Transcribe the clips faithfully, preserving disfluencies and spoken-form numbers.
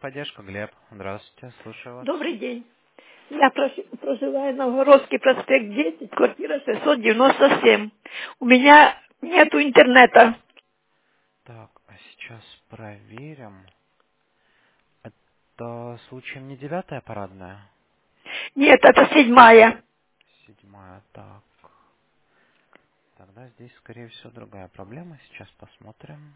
техподдержка, Глеб. Здравствуйте, слушаю вас. Добрый день. Я прос- проживаю на Новгородский проспект десять, квартира шестьсот девяносто семь. У меня нету интернета. Так, а сейчас проверим. Это случаем не девятая парадная? Нет, это седьмая. Седьмая, так. Тогда здесь, скорее всего, другая проблема. Сейчас посмотрим.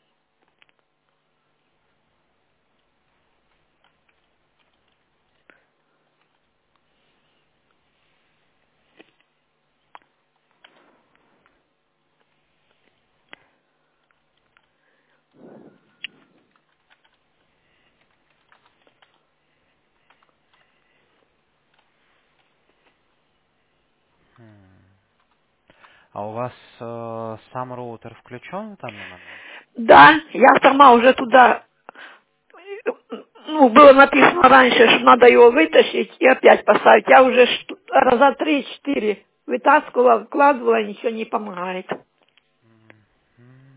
Хм. А у вас э, сам роутер включен в данный момент? Да, я сама уже туда, ну, было написано раньше, что надо его вытащить и опять поставить. Я уже ш- раза три-четыре вытаскивала, вкладывала, ничего не помогает. Мгм.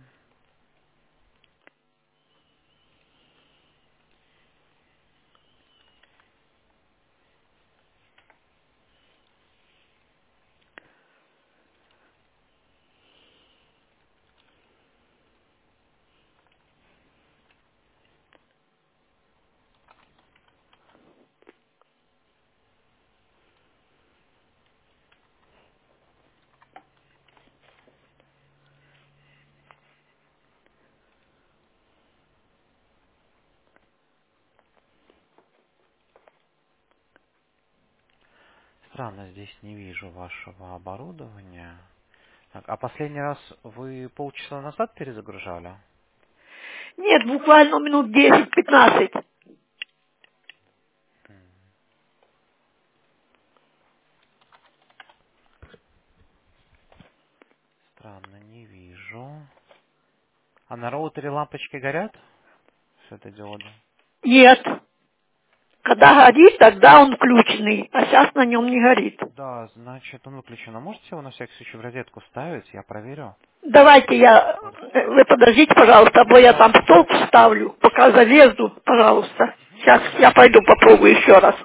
Странно, здесь не вижу вашего оборудования. Так, а последний раз вы полчаса назад перезагружали? Нет, буквально минут десять-пятнадцать. Странно, не вижу. А на роутере лампочки горят? Светодиоды? Нет. Когда горит, тогда он включенный, а сейчас на нем не горит. Да, значит, он выключен. А можете его на всякий случай в розетку ставить? Я проверю. Давайте я, э, вы подождите, пожалуйста, а то я там столб ставлю, пока залезу, пожалуйста. Сейчас я пойду попробую еще раз.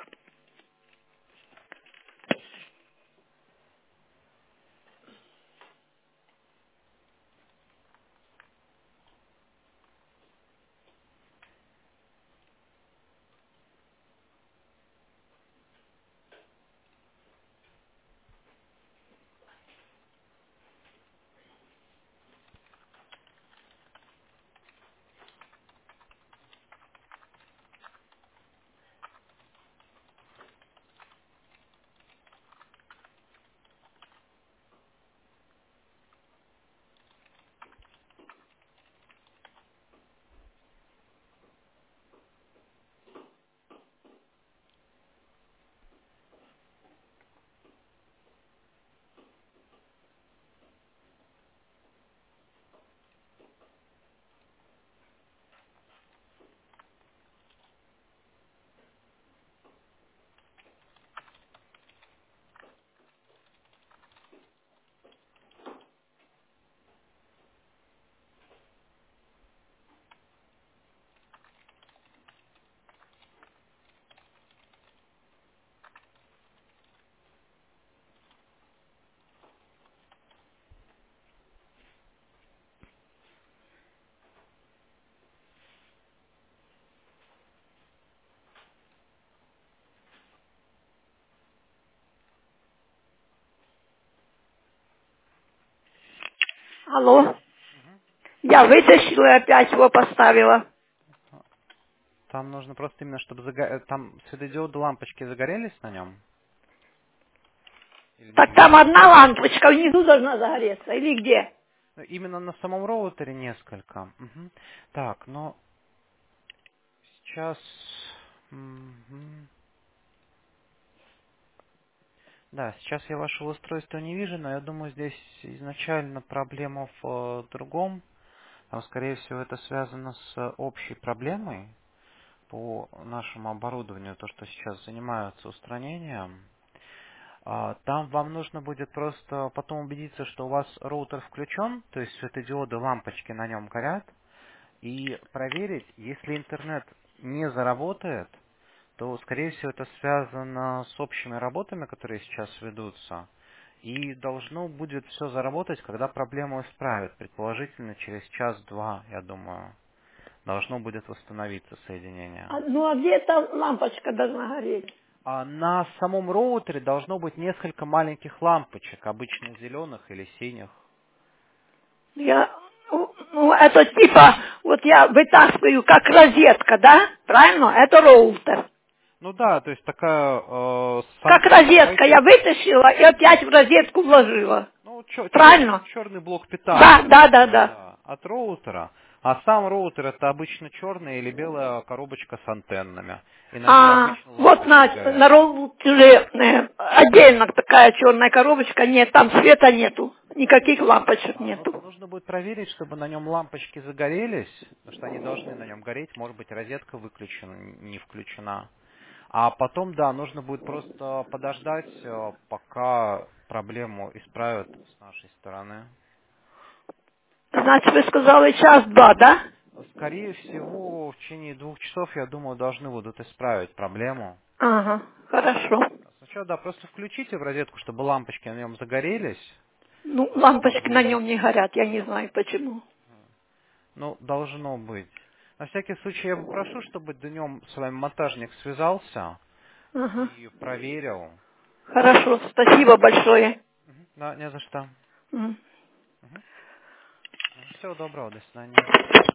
Алло, я вытащила и опять его поставила. Там нужно просто именно, чтобы заго- э, там светодиоды лампочки загорелись на нем? Или не Так там видно? одна лампочка внизу должна загореться, или где? Ну, именно на самом роутере несколько. Мгм. Так, но сейчас... мгм. Да, сейчас я вашего устройства не вижу, но я думаю, здесь изначально проблема в э, другом. Там, скорее всего, это связано с общей проблемой по нашему оборудованию, то, что сейчас занимаются устранением. А, Там вам нужно будет просто потом убедиться, что у вас роутер включен, то есть светодиоды, лампочки на нем горят, и проверить, если интернет не заработает, то, скорее всего, это связано с общими работами, которые сейчас ведутся. И должно будет все заработать, когда проблему исправят. Предположительно, через час-два, я думаю, должно будет восстановиться соединение. А, ну а где эта лампочка должна гореть? А на самом роутере должно быть несколько маленьких лампочек, обычно зеленых или синих. Я, ну, ну, это типа, вот я вытаскиваю как розетка, да? Правильно? Это роутер. Ну да, то есть такая э, Как сам, розетка давайте, я вытащила и опять в розетку вложила. ну, чё- черный, Правильно? черный блок Да, питания, да, да, такой, да. да, от роутера. А сам роутер это обычно черная или белая коробочка с антеннами. И на ней А, обычно вот лампочки на, горят. на роутере э, отдельно такая черная коробочка, нет, там света нету, никаких лампочек А, ну, нету. нужно будет проверить, чтобы на нем лампочки загорелись, потому что они должны на нем гореть, может быть розетка выключена, не включена. А потом, да, нужно будет просто подождать, э, пока проблему исправят с нашей стороны. Значит, вы сказали час-два, да? Скорее всего, в течение двух часов, я думаю, должны будут исправить проблему. Ага, хорошо. Сначала, да, просто включите в розетку, чтобы лампочки на нем загорелись. Ну, По лампочки на двум. нем не горят, я не знаю почему. Ну, должно быть. На всякий случай я попрошу, чтобы днем с вами монтажник связался Ага. и проверил. Хорошо, спасибо большое. Мгм. Да, не за что. М. Всего доброго, до свидания.